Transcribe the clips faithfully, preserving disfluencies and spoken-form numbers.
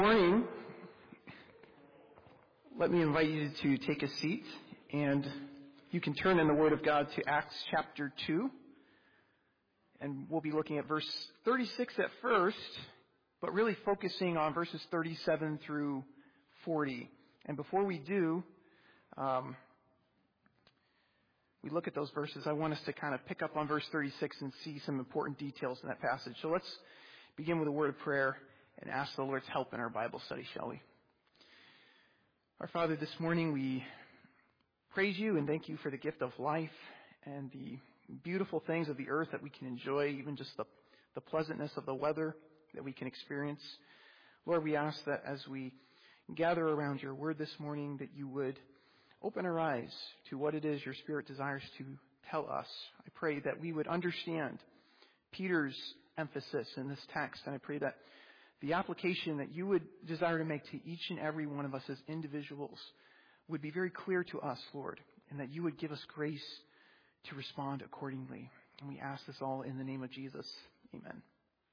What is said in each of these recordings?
Morning. Let me invite you to take a seat, and you can turn in the Word of God to Acts chapter two, and we'll be looking at verse thirty-six at first, but really focusing on verses thirty-seven through forty. And before we do, um, we look at those verses, I want us to kind of pick up on verse thirty-six and see some important details in that passage. So let's begin with a word of prayer and ask the Lord's help in our Bible study, shall we? Our Father, this morning we praise you and thank you for the gift of life and the beautiful things of the earth that we can enjoy, even just the, the pleasantness of the weather that we can experience. Lord, we ask that as we gather around your word this morning, that you would open our eyes to what it is your Spirit desires to tell us. I pray that we would understand Peter's emphasis in this text, and I pray that the application that you would desire to make to each and every one of us as individuals would be very clear to us, Lord, and that you would give us grace to respond accordingly. And we ask this all in the name of Jesus. Amen.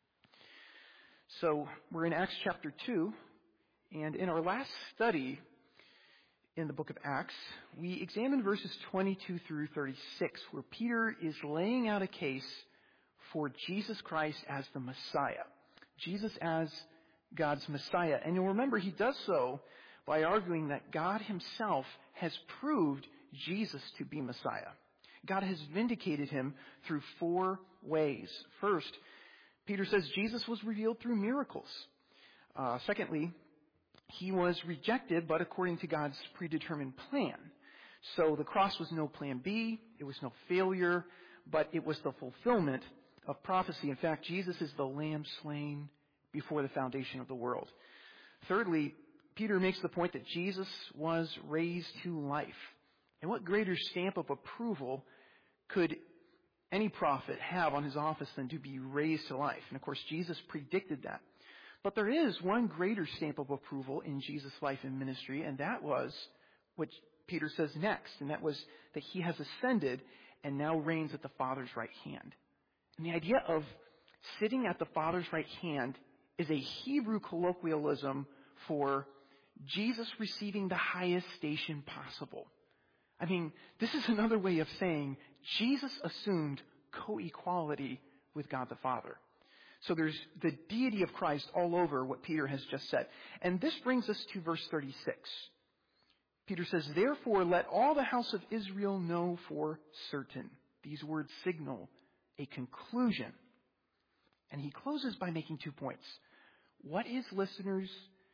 So we're in Acts chapter two, and in our last study in the book of Acts, we examined verses twenty-two through thirty-six, where Peter is laying out a case for Jesus Christ as the Messiah. Jesus as God's Messiah. And you'll remember he does so by arguing that God himself has proved Jesus to be Messiah. God has vindicated him through four ways. First, Peter says Jesus was revealed through miracles. Uh, secondly, he was rejected, but according to God's predetermined plan. So the cross was no plan B, it was no failure, but it was the fulfillment of prophecy. In fact, Jesus is the lamb slain before the foundation of the world. Thirdly, Peter makes the point that Jesus was raised to life. And what greater stamp of approval could any prophet have on his office than to be raised to life? And of course, Jesus predicted that. But there is one greater stamp of approval in Jesus' life and ministry, and that was what Peter says next, and that was that he has ascended and now reigns at the Father's right hand. And the idea of sitting at the Father's right hand is a Hebrew colloquialism for Jesus receiving the highest station possible. I mean, this is another way of saying Jesus assumed co-equality with God the Father. So there's the deity of Christ all over what Peter has just said. And this brings us to verse thirty-six. Peter says, "Therefore let all the house of Israel know for certain." These words signal a conclusion. And he closes by making two points. What his listeners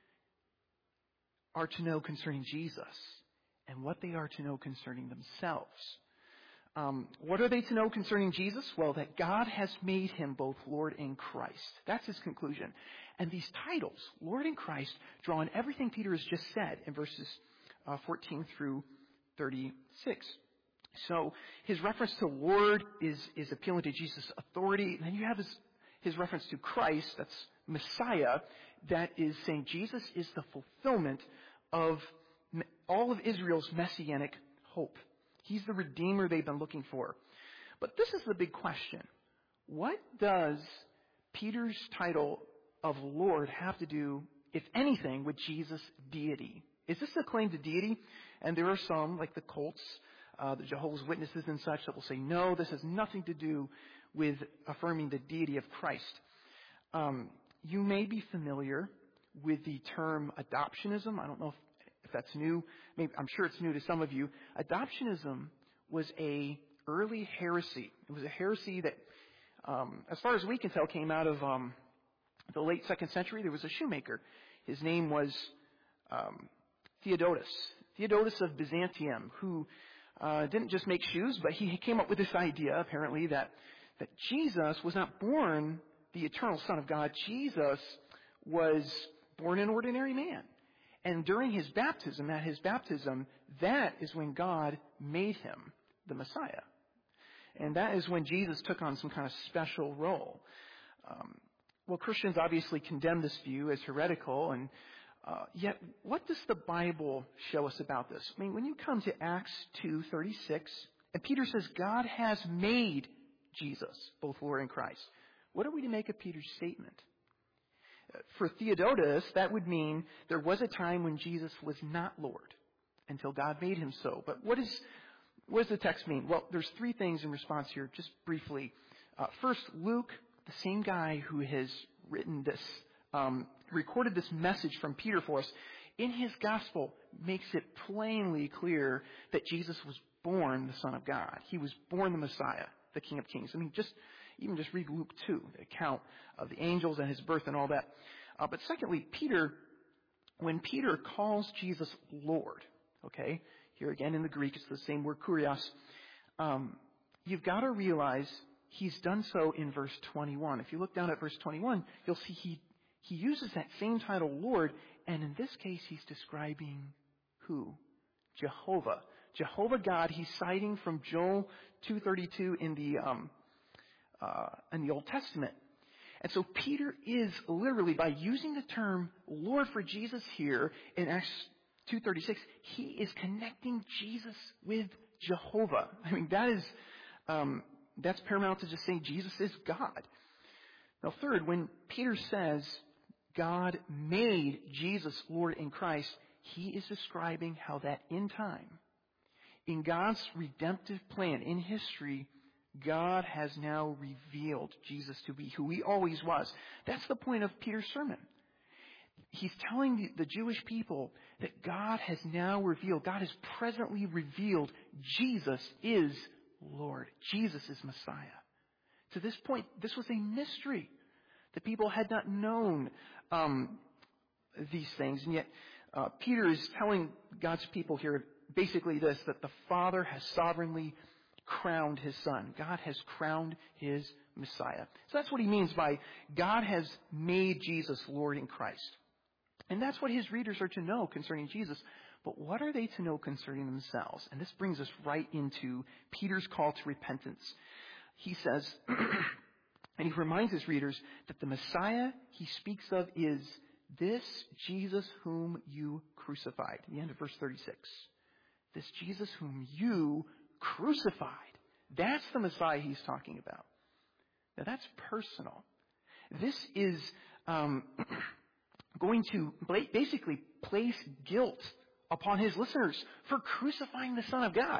are to know concerning Jesus, and what they are to know concerning themselves. Um, what are they to know concerning Jesus? Well, that God has made him both Lord and Christ. That's his conclusion. And these titles, Lord and Christ, draw on everything Peter has just said in verses uh, fourteen through thirty-six. So his reference to Lord is, is appealing to Jesus' authority. And then you have his, his reference to Christ, that's Messiah, that is saying Jesus is the fulfillment of all of Israel's messianic hope. He's the Redeemer they've been looking for. But this is the big question. What does Peter's title of Lord have to do, if anything, with Jesus' deity? Is this a claim to deity? And there are some, like the cults, Uh, the Jehovah's Witnesses and such, that will say, no, this has nothing to do with affirming the deity of Christ. Um, you may be familiar with the term adoptionism. I don't know if, if that's new. Maybe, I'm sure it's new to some of you. Adoptionism was a early heresy. It was a heresy that, um, as far as we can tell, came out of um, the late second century. There was a shoemaker. His name was um, Theodotus. Theodotus of Byzantium, who Uh, didn't just make shoes, but he came up with this idea, apparently, that, that Jesus was not born the eternal Son of God. Jesus was born an ordinary man. And during his baptism, at his baptism, that is when God made him the Messiah. And that is when Jesus took on some kind of special role. Um, well, Christians obviously condemn this view as heretical, and Uh, yet, what does the Bible show us about this? I mean, when you come to Acts two thirty-six, and Peter says God has made Jesus both Lord and Christ, what are we to make of Peter's statement? For Theodotus, that would mean there was a time when Jesus was not Lord until God made him so. But what is what does the text mean? Well, there's three things in response here, just briefly. Uh, first, Luke, the same guy who has written this, um, recorded this message from Peter for us, in his gospel makes it plainly clear that Jesus was born the Son of God. He was born the Messiah, the King of Kings. I mean, just even just read Luke two, the account of the angels and his birth and all that. Uh, but secondly, Peter, when Peter calls Jesus Lord, okay, here again in the Greek, it's the same word, kurios, um, you've got to realize he's done so in verse twenty-one. If you look down at verse twenty-one, you'll see he, he uses that same title, Lord, and in this case, he's describing who? Jehovah. Jehovah God. He's citing from Joel two thirty-two in the um, uh, in the Old Testament. And so Peter is literally, by using the term Lord for Jesus here in Acts two thirty-six, he is connecting Jesus with Jehovah. I mean, that is um, that's paramount to just saying Jesus is God. Now, third, when Peter says God made Jesus Lord in Christ, he is describing how that in time, in God's redemptive plan, in history, God has now revealed Jesus to be who he always was. That's the point of Peter's sermon. He's telling the, the Jewish people that God has now revealed, God has presently revealed Jesus is Lord. Jesus is Messiah. To this point, this was a mystery. The people had not known um, these things, and yet uh, Peter is telling God's people here basically this, that the Father has sovereignly crowned his Son. God has crowned his Messiah. So that's what he means by God has made Jesus Lord in Christ. And that's what his readers are to know concerning Jesus. But what are they to know concerning themselves? And this brings us right into Peter's call to repentance. He says, and he reminds his readers that the Messiah he speaks of is this Jesus whom you crucified. The end of verse thirty-six. This Jesus whom you crucified. That's the Messiah he's talking about. Now that's personal. This is um, going to basically place guilt upon his listeners for crucifying the Son of God.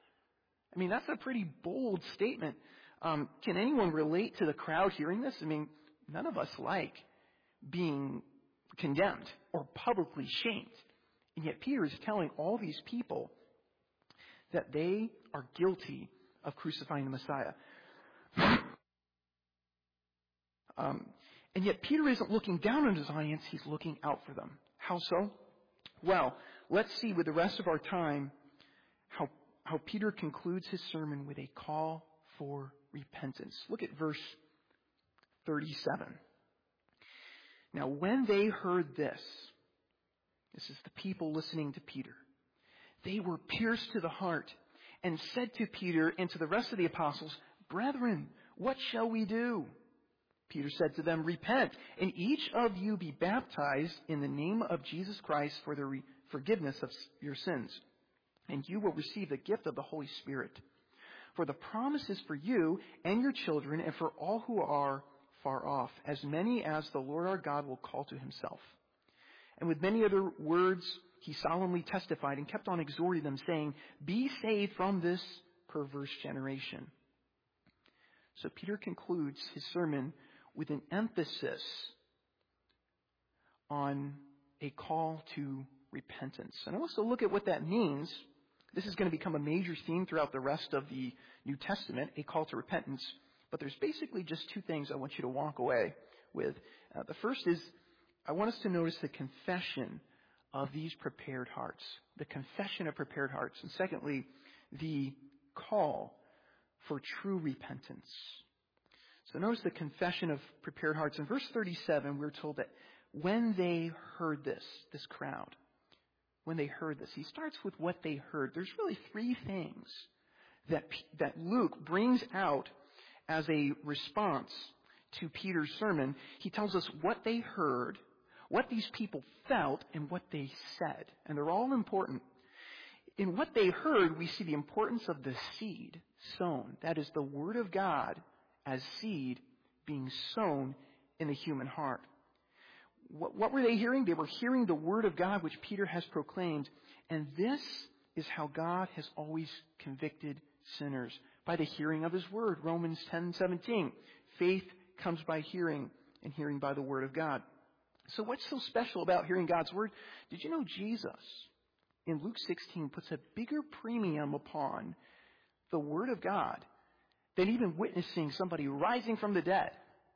I mean, that's a pretty bold statement. Um, can anyone relate to the crowd hearing this? I mean, none of us like being condemned or publicly shamed. And yet Peter is telling all these people that they are guilty of crucifying the Messiah. Um, and yet Peter isn't looking down on his audience, he's looking out for them. How so? Well, let's see with the rest of our time how, how Peter concludes his sermon with a call for repentance. Look at verse thirty-seven. Now, when they heard this, this is the people listening to Peter, they were pierced to the heart and said to Peter and to the rest of the apostles, "Brethren, what shall we do?" Peter said to them, "Repent, and each of you be baptized in the name of Jesus Christ for the re- forgiveness of your sins, and you will receive the gift of the Holy Spirit. For the promise is for you and your children and for all who are far off, as many as the Lord our God will call to himself." And with many other words, he solemnly testified and kept on exhorting them, saying, "Be saved from this perverse generation." So Peter concludes his sermon with an emphasis on a call to repentance. And I want us to look at what that means. This is going to become a major theme throughout the rest of the New Testament, a call to repentance. But there's basically just two things I want you to walk away with. Uh, the first is, I want us to notice the confession of these prepared hearts. The confession of prepared hearts. And secondly, the call for true repentance. So notice the confession of prepared hearts. In verse thirty-seven, we're told that when they heard this, this crowd, when they heard this, he starts with what they heard. There's really three things that, that Luke brings out as a response to Peter's sermon. He tells us what they heard, what these people felt, and what they said. And they're all important. In what they heard, we see the importance of the seed sown. That is the Word of God as seed being sown in the human heart. What, what were they hearing? They were hearing the word of God, which Peter has proclaimed. And this is how God has always convicted sinners, by the hearing of his word. Romans ten seventeen. Faith comes by hearing, and hearing by the word of God. So what's so special about hearing God's word? Did you know Jesus, in Luke sixteen, puts a bigger premium upon the word of God than even witnessing somebody rising from the dead?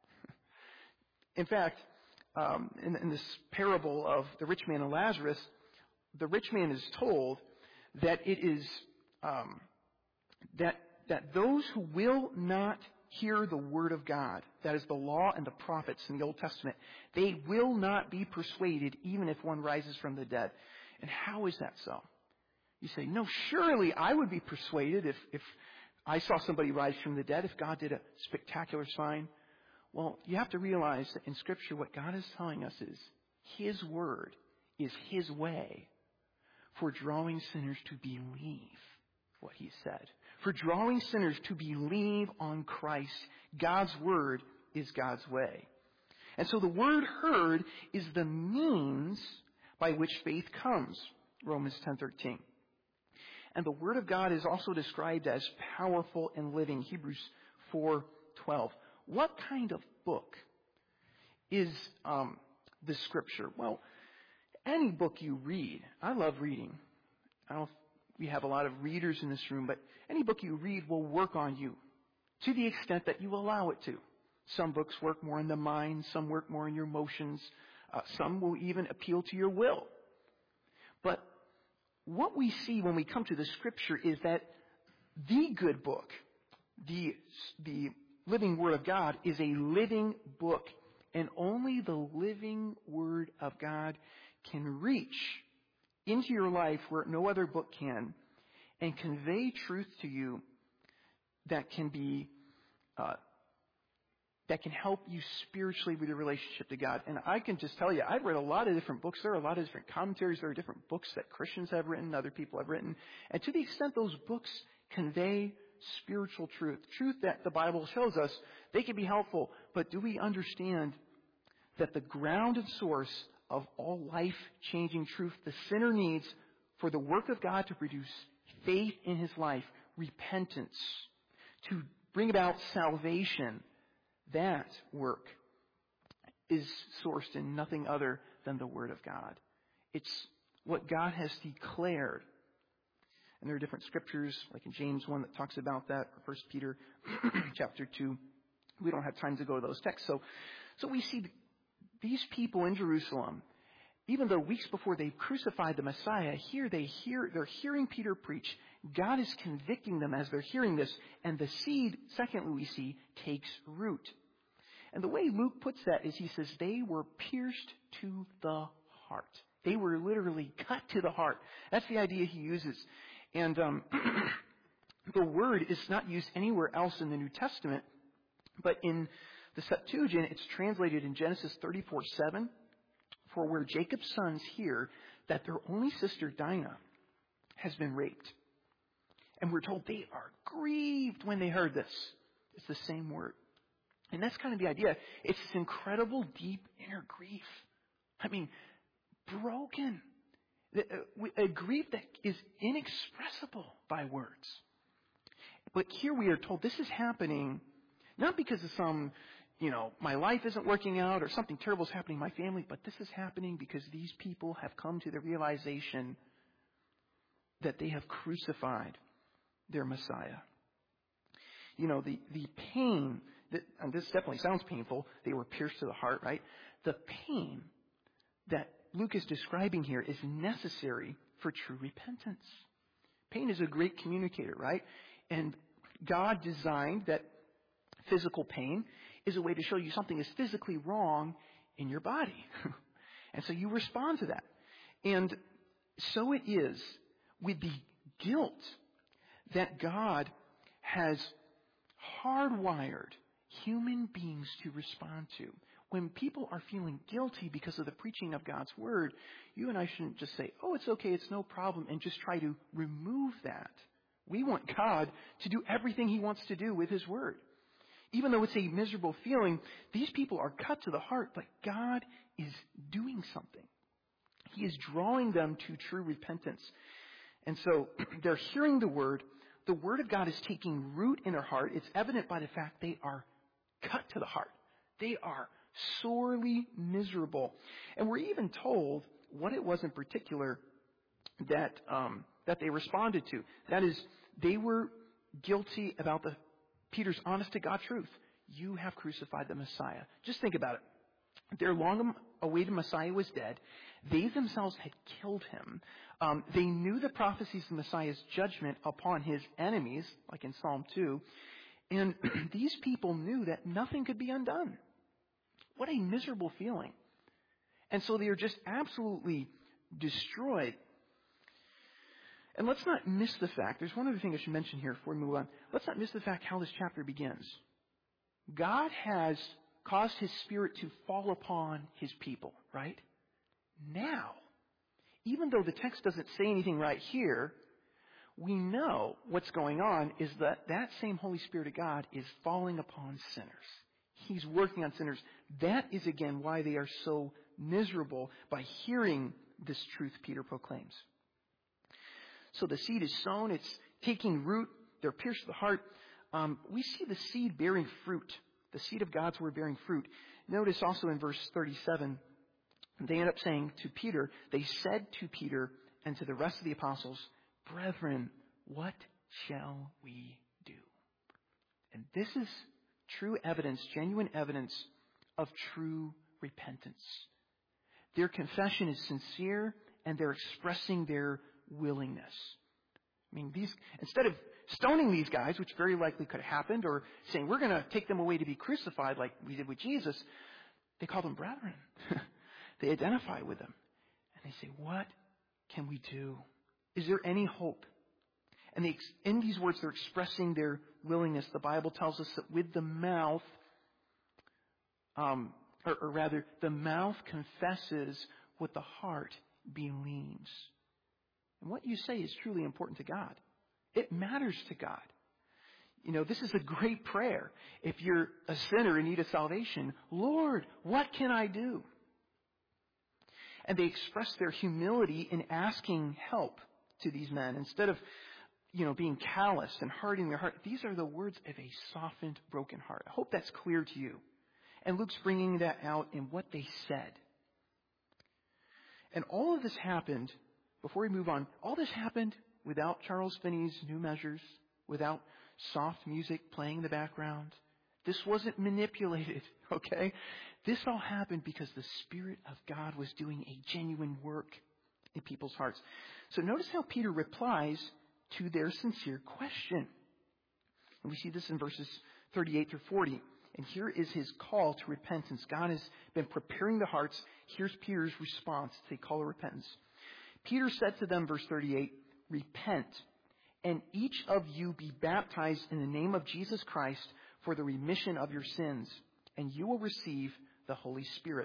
In fact, um, in, in this parable of the rich man and Lazarus, the rich man is told that it is um, that that those who will not hear the word of God, that is the law and the prophets in the Old Testament, they will not be persuaded even if one rises from the dead. And how is that so? You say, no, surely I would be persuaded if, if I saw somebody rise from the dead, if God did a spectacular sign. Well, you have to realize that in Scripture what God is telling us is his word is his way for drawing sinners to believe what he said. For drawing sinners to believe on Christ, God's word is God's way. And so the word heard is the means by which faith comes, Romans ten thirteen. And the word of God is also described as powerful and living, Hebrews four twelve. What kind of book is um, the Scripture? Well, any book you read, I love reading. I don't We have a lot of readers in this room, but any book you read will work on you to the extent that you allow it to. Some books work more in the mind, some work more in your emotions, uh, some will even appeal to your will. But what we see when we come to the Scripture is that the good book, the, the living Word of God, is a living book, and only the living Word of God can reach into your life where no other book can, and convey truth to you that can be uh, that can help you spiritually with your relationship to God. And I can just tell you, I've read a lot of different books. There are a lot of different commentaries. There are different books that Christians have written, other people have written. And to the extent those books convey spiritual truth, truth that the Bible shows us, they can be helpful. But do we understand that the ground and source of all life-changing truth the sinner needs for the work of God to produce faith in his life, repentance, to bring about salvation, that work is sourced in nothing other than the Word of God. It's what God has declared. And there are different scriptures, like in James one that talks about that, or First Peter chapter two. We don't have time to go to those texts. So, so we see these people in Jerusalem, even though weeks before they crucified the Messiah, here they hear, they're hearing Peter preach. God is convicting them as they're hearing this. And the seed, secondly, we see, takes root. And the way Luke puts that is he says they were pierced to the heart. They were literally cut to the heart. That's the idea he uses. And um, the word is not used anywhere else in the New Testament, but in the Septuagint, it's translated in Genesis thirty-four seven, for where Jacob's sons hear that their only sister Dinah has been raped. And we're told they are grieved when they heard this. It's the same word. And that's kind of the idea. It's this incredible, deep inner grief. I mean, broken. A grief that is inexpressible by words. But here we are told this is happening not because of some, you know, my life isn't working out or something terrible is happening in my family, but this is happening because these people have come to the realization that they have crucified their Messiah. You know, the, the pain, that, and this definitely sounds painful, they were pierced to the heart, right? The pain that Luke is describing here is necessary for true repentance. Pain is a great communicator, right? And God designed that physical pain is a way to show you something is physically wrong in your body. And so you respond to that. And so it is with the guilt that God has hardwired human beings to respond to. When people are feeling guilty because of the preaching of God's word, you and I shouldn't just say, oh, it's okay, it's no problem, and just try to remove that. We want God to do everything he wants to do with his word. Even though it's a miserable feeling, these people are cut to the heart, but God is doing something. He is drawing them to true repentance. And so they're hearing the word. The word of God is taking root in their heart. It's evident by the fact they are cut to the heart. They are sorely miserable. And we're even told what it was in particular that um, that they responded to. That is, they were guilty about the Peter's honest to God truth. You have crucified the Messiah. Just think about it. Their long-awaited Messiah was dead. They themselves had killed him. Um, they knew the prophecies of Messiah's judgment upon his enemies, like in Psalm two. And these people knew that nothing could be undone. What a miserable feeling. And so they are just absolutely destroyed. And let's not miss the fact, there's one other thing I should mention here before we move on. Let's not miss the fact how this chapter begins. God has caused his Spirit to fall upon his people, right? Now, even though the text doesn't say anything right here, we know what's going on is that that same Holy Spirit of God is falling upon sinners. He's working on sinners. That is, again, why they are so miserable by hearing this truth Peter proclaims. So the seed is sown. It's taking root. They're pierced to the heart. Um, we see the seed bearing fruit. The seed of God's word bearing fruit. Notice also in verse thirty-seven, they end up saying to Peter, they said to Peter and to the rest of the apostles, "Brethren, what shall we do?" And this is true evidence, genuine evidence of true repentance. Their confession is sincere, and they're expressing their willingness. I mean, these instead of stoning these guys, which very likely could have happened, or saying we're going to take them away to be crucified like we did with Jesus, they call them brethren. They identify with them. And they say, what can we do? Is there any hope? And they, in these words, they're expressing their willingness. The Bible tells us that with the mouth, um, or, or rather, the mouth confesses what the heart believes. And what you say is truly important to God. It matters to God. You know, this is a great prayer. If you're a sinner in need of salvation, Lord, what can I do? And they express their humility in asking help to these men. Instead of, you know, being callous and hardening their heart, these are the words of a softened, broken heart. I hope that's clear to you. And Luke's bringing that out in what they said. And all of this happened, before we move on, all this happened without Charles Finney's new measures, without soft music playing in the background. This wasn't manipulated, okay? This all happened because the Spirit of God was doing a genuine work in people's hearts. So notice how Peter replies to their sincere question. And we see this in verses thirty-eight through forty. And here is his call to repentance. God has been preparing the hearts. Here's Peter's response to the call of repentance. Peter said to them, verse thirty-eight, "Repent, and each of you be baptized in the name of Jesus Christ for the remission of your sins, and you will receive the Holy Spirit."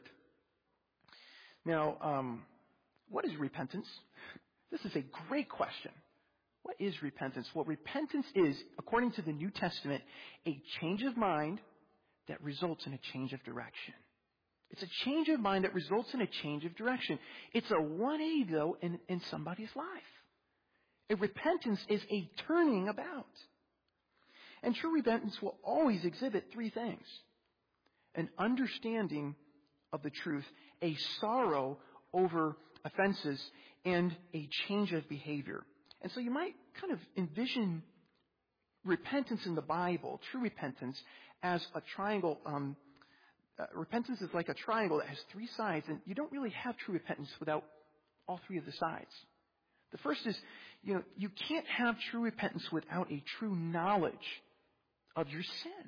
Now, um, what is repentance? This is a great question. What is repentance? Well, repentance is, according to the New Testament, a change of mind that results in a change of direction. It's a change of mind that results in a change of direction. It's a one eighty, though, in, in somebody's life. A repentance is a turning about. And true repentance will always exhibit three things: an understanding of the truth, a sorrow over offenses, and a change of behavior. And so you might kind of envision repentance in the Bible, true repentance, as a triangle. Um, uh, repentance is like a triangle that has three sides, and you don't really have true repentance without all three of the sides. The first is, you know, you can't have true repentance without a true knowledge of your sin.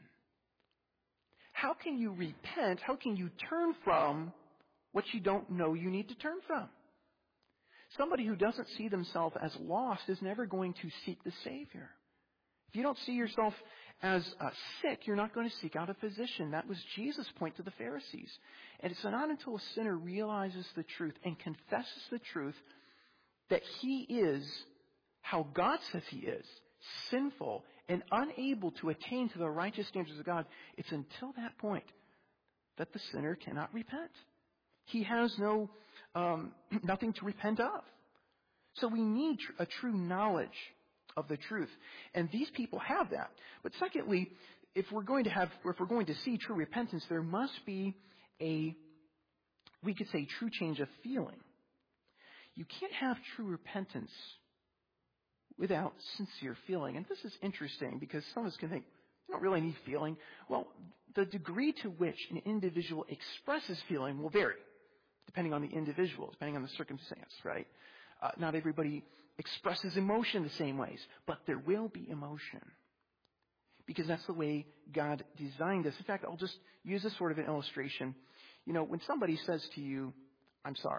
How can you repent? How can you turn from what you don't know you need to turn from? Somebody who doesn't see themselves as lost is never going to seek the Savior. If you don't see yourself as uh, sick, you're not going to seek out a physician. That was Jesus' point to the Pharisees. And it's not until a sinner realizes the truth and confesses the truth that he is how God says he is, sinful and unable to attain to the righteous standards of God, it's until that point that the sinner cannot repent. He has no um, nothing to repent of. So we need tr- a true knowledge of the truth. And these people have that. But secondly, if we're going to have, if we're going to see true repentance, there must be a, we could say, true change of feeling. You can't have true repentance without sincere feeling. And this is interesting because some of us can think, you don't really need feeling. Well, the degree to which an individual expresses feeling will vary, depending on the individual, depending on the circumstance, right? Uh, not everybody expresses emotion the same ways, but there will be emotion. Because that's the way God designed us. In fact, I'll just use this sort of an illustration. You know, when somebody says to you, I'm sorry.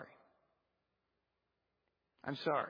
I'm sorry.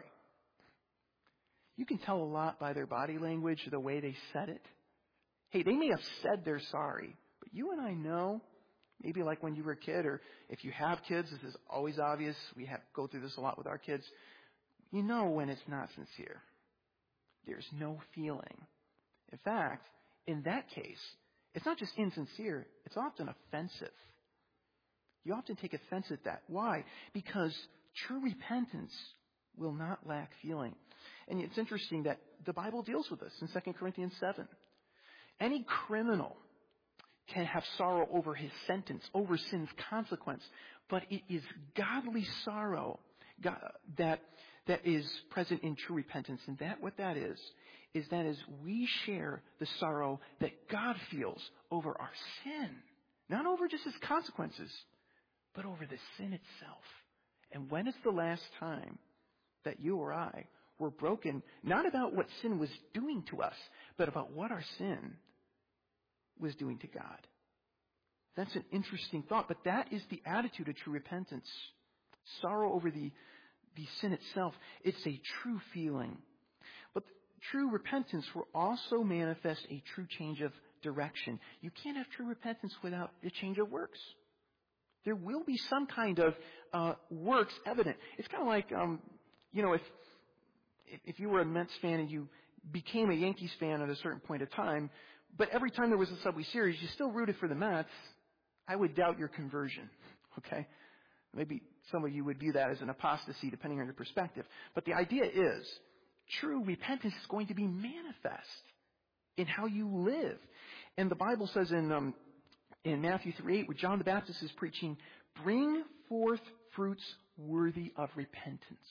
You can tell a lot by their body language, the way they said it. Hey, they may have said they're sorry, but you and I know, maybe like when you were a kid, or if you have kids, this is always obvious. We have go through this a lot with our kids. You know when it's not sincere. There's no feeling. In fact, in that case, it's not just insincere, it's often offensive. You often take offense at that. Why? Because true repentance will not lack feeling. And it's interesting that the Bible deals with this in Second Corinthians seven. Any criminal can have sorrow over his sentence, over sin's consequence, but it is godly sorrow God, that that is present in true repentance. And that what that is, is that is we share the sorrow that God feels over our sin. Not over just his consequences, but over the sin itself. And when is the last time that you or I were broken, not about what sin was doing to us, but about what our sin was doing to God? That's an interesting thought, but that is the attitude of true repentance. Sorrow over the The sin itself, it's a true feeling. But true repentance will also manifest a true change of direction. You can't have true repentance without a change of works. There will be some kind of uh, works evident. It's kind of like, um, you know, if if you were a Mets fan and you became a Yankees fan at a certain point of time, but every time there was a Subway Series, you still rooted for the Mets, I would doubt your conversion, okay? Maybe some of you would view that as an apostasy, depending on your perspective. But the idea is, true repentance is going to be manifest in how you live. And the Bible says in um, in Matthew three eight, where John the Baptist is preaching, bring forth fruits worthy of repentance.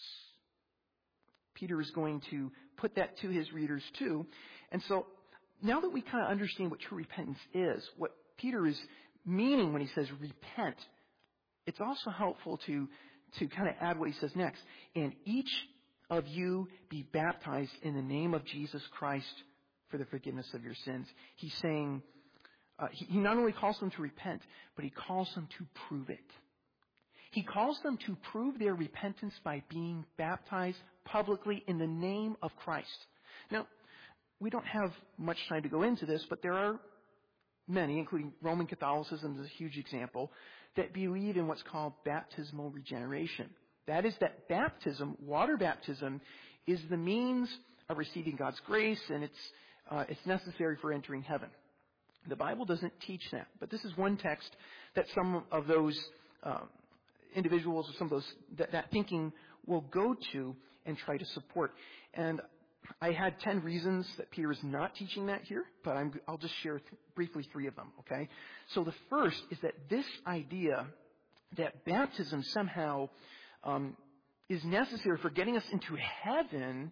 Peter is going to put that to his readers too. And so now that we kind of understand what true repentance is, what Peter is meaning when he says repent, it's also helpful to, to kind of add what he says next. And each of you be baptized in the name of Jesus Christ for the forgiveness of your sins. He's saying, uh, he, he not only calls them to repent, but he calls them to prove it. He calls them to prove their repentance by being baptized publicly in the name of Christ. Now, we don't have much time to go into this, but there are many, including Roman Catholicism is a huge example, that believe in what's called baptismal regeneration. That is that baptism, water baptism, is the means of receiving God's grace, and it's uh, it's necessary for entering heaven. The Bible doesn't teach that, but this is one text that some of those um, individuals or some of those that, that thinking will go to and try to support. And I had ten reasons that Peter is not teaching that here, but I'm, I'll just share th- briefly three of them, okay? So the first is that this idea that baptism somehow um, is necessary for getting us into heaven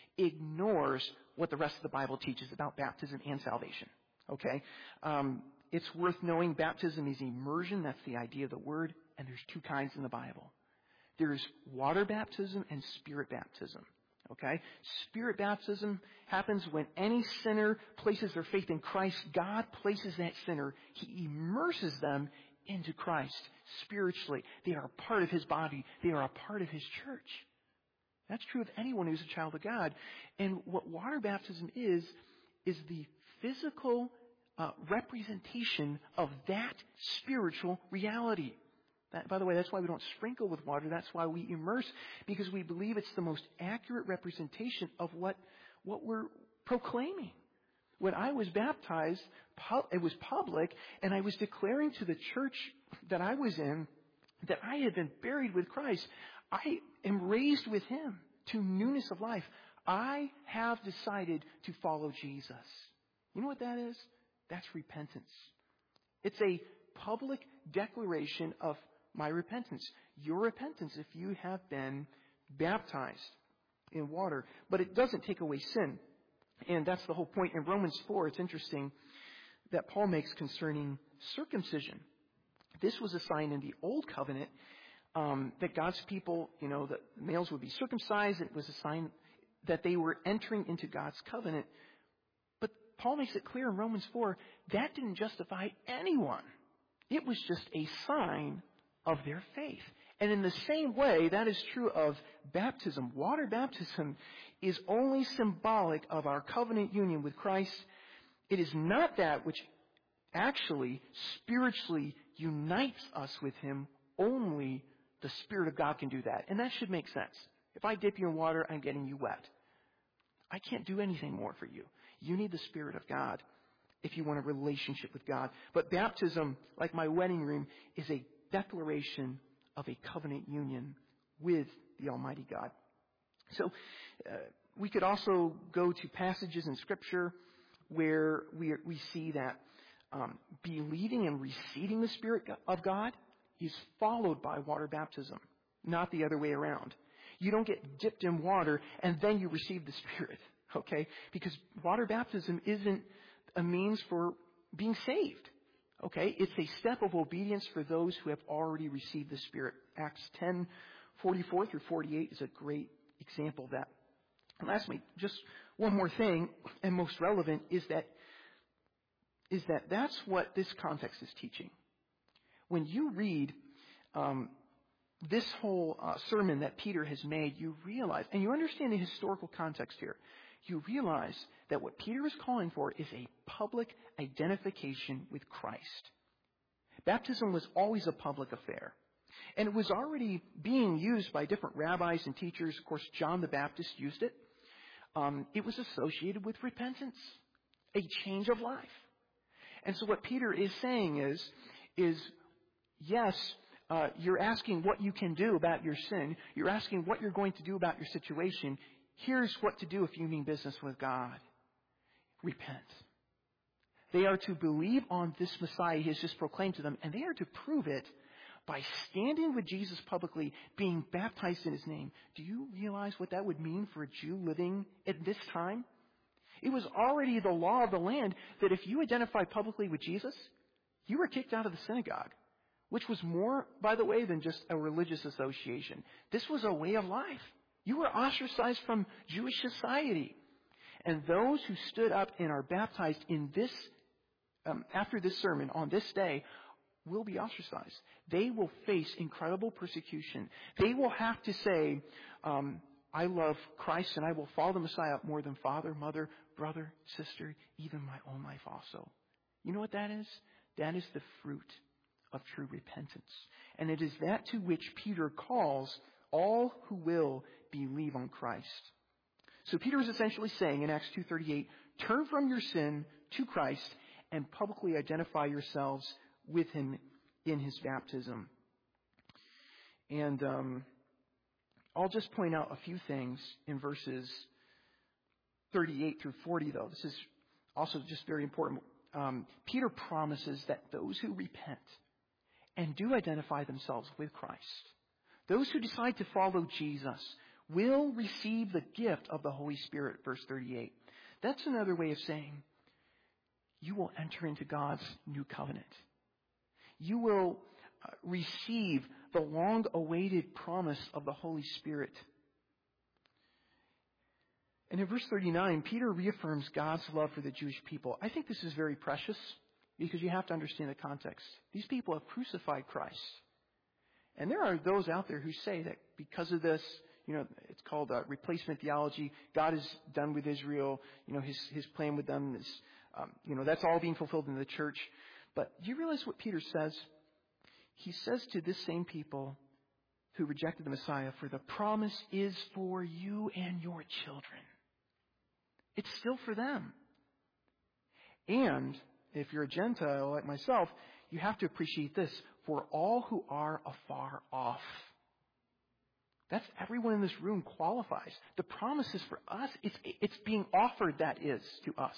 ignores what the rest of the Bible teaches about baptism and salvation, okay? Um, it's worth knowing baptism is immersion. That's the idea of the word, and there's two kinds in the Bible. There's water baptism and spirit baptism. Okay? Spirit baptism happens when any sinner places their faith in Christ. God places that sinner. He immerses them into Christ spiritually. They are a part of his body. They are a part of his church. That's true of anyone who's a child of God. And what water baptism is, is the physical uh, representation of that spiritual reality. That, by the way, that's why we don't sprinkle with water. That's why we immerse, because we believe it's the most accurate representation of what, what we're proclaiming. When I was baptized, it was public, and I was declaring to the church that I was in that I had been buried with Christ. I am raised with Him to newness of life. I have decided to follow Jesus. You know what that is? That's repentance. It's a public declaration of my repentance. Your repentance if you have been baptized in water. But it doesn't take away sin. And that's the whole point. In Romans four, it's interesting that Paul makes concerning circumcision. This was a sign in the Old Covenant um, that God's people, you know, the males would be circumcised. It was a sign that they were entering into God's covenant. But Paul makes it clear in Romans four, that didn't justify anyone. It was just a sign of their faith. And in the same way, that is true of baptism. Water baptism is only symbolic of our covenant union with Christ. It is not that which actually spiritually unites us with Him. Only the Spirit of God can do that. And that should make sense. If I dip you in water, I'm getting you wet. I can't do anything more for you. You need the Spirit of God if you want a relationship with God. But baptism, like my wedding ring, is a declaration of a covenant union with the Almighty God. So uh, we could also go to passages in Scripture where we, we see that um, believing and receiving the Spirit of God is followed by water baptism, not the other way around. You don't get dipped in water and then you receive the Spirit, okay? Because water baptism isn't a means for being saved, okay? It's a step of obedience for those who have already received the Spirit. Acts ten, forty-four through forty-eight is a great example of that. And lastly, just one more thing, and most relevant, is that is that that's what this context is teaching. When you read um, this whole uh, sermon that Peter has made, you realize, and you understand the historical context here, you realize that what Peter is calling for is a public identification with Christ. Baptism was always a public affair. And it was already being used by different rabbis and teachers. Of course, John the Baptist used it. Um, it was associated with repentance, a change of life. And so what Peter is saying is, is yes, uh, you're asking what you can do about your sin. You're asking what you're going to do about your situation. Here's what to do if you mean business with God. Repent. They are to believe on this Messiah He has just proclaimed to them, and they are to prove it by standing with Jesus publicly, being baptized in His name. Do you realize what that would mean for a Jew living at this time? It was already the law of the land that if you identified publicly with Jesus, you were kicked out of the synagogue, which was more, by the way, than just a religious association. This was a way of life. You were ostracized from Jewish society. And those who stood up and are baptized in this, um, after this sermon, on this day, will be ostracized. They will face incredible persecution. They will have to say, um, I love Christ and I will follow the Messiah more than father, mother, brother, sister, even my own life also. You know what that is? That is the fruit of true repentance. And it is that to which Peter calls all who will believe on Christ. So Peter is essentially saying in Acts two thirty-eight, turn from your sin to Christ and publicly identify yourselves with Him in His baptism. And um, I'll just point out a few things in verses thirty-eight through forty, though. This is also just very important. Um, Peter promises that those who repent and do identify themselves with Christ, those who decide to follow Jesus, will receive the gift of the Holy Spirit, verse thirty-eight. That's another way of saying you will enter into God's new covenant. You will uh, receive the long-awaited promise of the Holy Spirit. And in verse thirty-nine, Peter reaffirms God's love for the Jewish people. I think this is very precious because you have to understand the context. These people have crucified Christ. And there are those out there who say that because of this, you know, it's called uh, replacement theology. God is done with Israel. You know, his, his plan with them is, um, you know, that's all being fulfilled in the church. But do you realize what Peter says? He says to this same people who rejected the Messiah, for the promise is for you and your children. It's still for them. And if you're a Gentile like myself, you have to appreciate this. For all who are afar off. That's everyone in this room qualifies. The promise is for us. It's, it's being offered, that is, to us.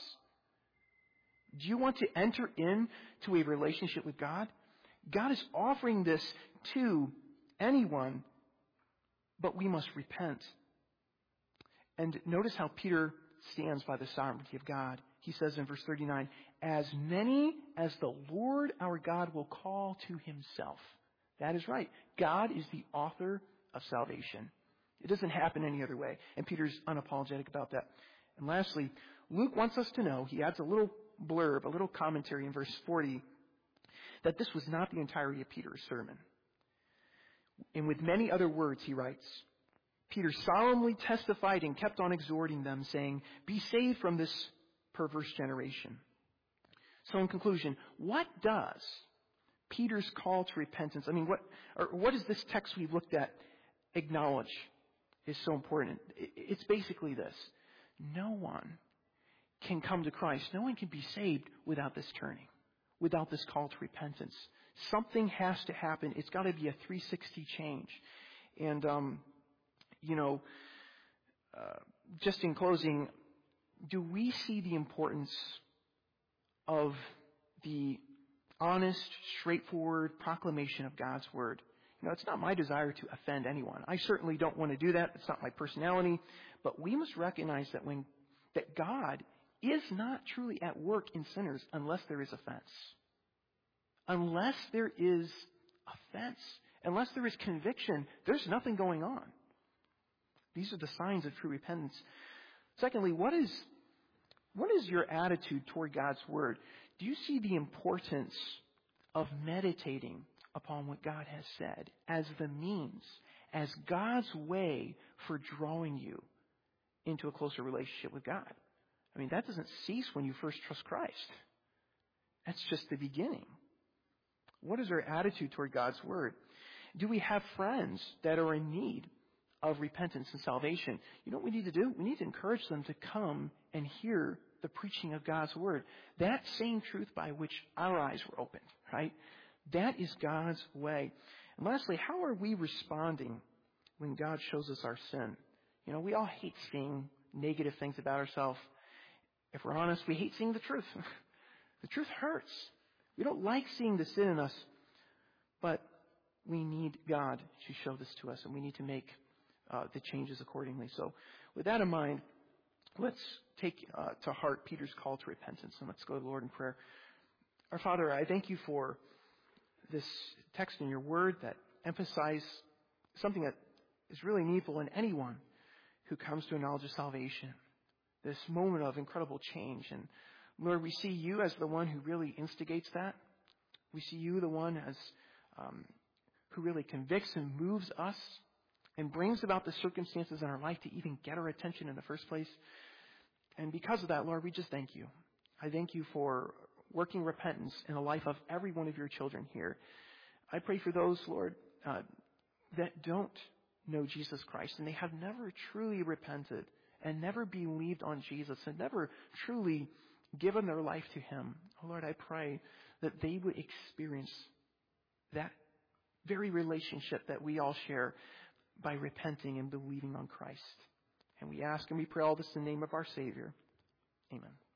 Do you want to enter into a relationship with God? God is offering this to anyone, but we must repent. And notice how Peter stands by the sovereignty of God. He says in verse thirty-nine, as many as the Lord our God will call to himself. That is right. God is the author of salvation. It doesn't happen any other way. And Peter's unapologetic about that. And lastly, Luke wants us to know, he adds a little blurb, a little commentary in verse forty, that this was not the entirety of Peter's sermon. And with many other words, he writes, Peter solemnly testified and kept on exhorting them, saying, be saved from this perverse generation. So in conclusion, what does Peter's call to repentance, I mean, what, or what does this text we've looked at acknowledge is so important? It's basically this. No one can come to Christ. No one can be saved without this turning, without this call to repentance. Something has to happen. It's got to be a three sixty change. And, um, you know, uh, just in closing, do we see the importance of the honest, straightforward proclamation of God's word? You know, it's not my desire to offend anyone. I certainly don't want to do that. It's not my personality. But we must recognize that when that God is not truly at work in sinners unless there is offense. Unless there is offense, unless there is conviction, there's nothing going on. These are the signs of true repentance. Secondly, what is what is your attitude toward God's word? Do you see the importance of meditating upon what God has said as the means, as God's way for drawing you into a closer relationship with God? I mean, that doesn't cease when you first trust Christ. That's just the beginning. What is our attitude toward God's word? Do we have friends that are in need of repentance and salvation? You know what we need to do? We need to encourage them to come and hear the preaching of God's word. That same truth by which our eyes were opened, right? That is God's way. And lastly, how are we responding when God shows us our sin? You know, we all hate seeing negative things about ourselves. If we're honest, we hate seeing the truth. The truth hurts. We don't like seeing the sin in us, but we need God to show this to us, and we need to make uh, the changes accordingly. So with that in mind, let's take uh, to heart Peter's call to repentance, and let's go to the Lord in prayer. Our Father, I thank you for this text in your word that emphasizes something that is really needful in anyone who comes to a knowledge of salvation, this moment of incredible change. And Lord, we see you as the one who really instigates that. We see you the one as um, who really convicts and moves us and brings about the circumstances in our life to even get our attention in the first place. And because of that, Lord, we just thank you. I thank you for working repentance in the life of every one of your children here. I pray for those, Lord, uh, that don't know Jesus Christ and they have never truly repented and never believed on Jesus and never truly given their life to him. Oh, Lord, I pray that they would experience that very relationship that we all share by repenting and believing on Christ. And we ask and we pray all this in the name of our Savior. Amen.